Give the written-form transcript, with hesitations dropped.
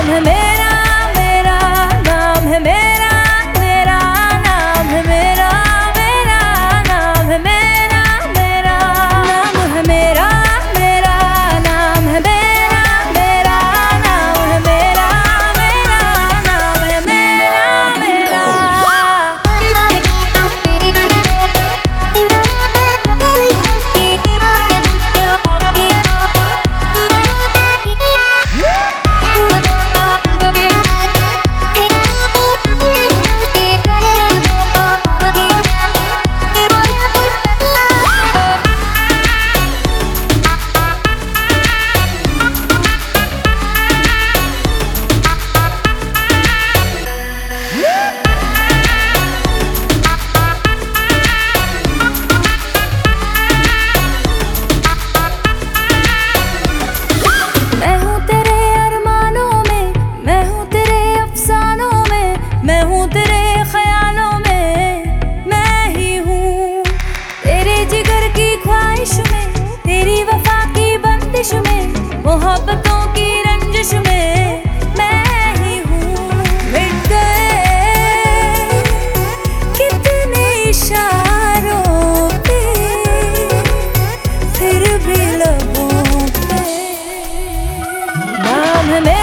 है मेरा, मेरा नाम है मेरा, मेरा नाम है मेरा, मेरा नाम है मेरा, मेरा नाम है मेरा, मेरा नाम है मेरा, मेरा नाम है मेरा, मेरा नाम है मेरा, मैं हूँ तेरे ख्यालों में, मैं ही हूँ तेरे जिगर की ख्वाहिश में, तेरी वफा की बंदिश में, मोहब्बतों की रंजिश में मैं ही हूँ। मिट गए कितने इशारों पे, फिर भी लबों पे नाम है मेरा।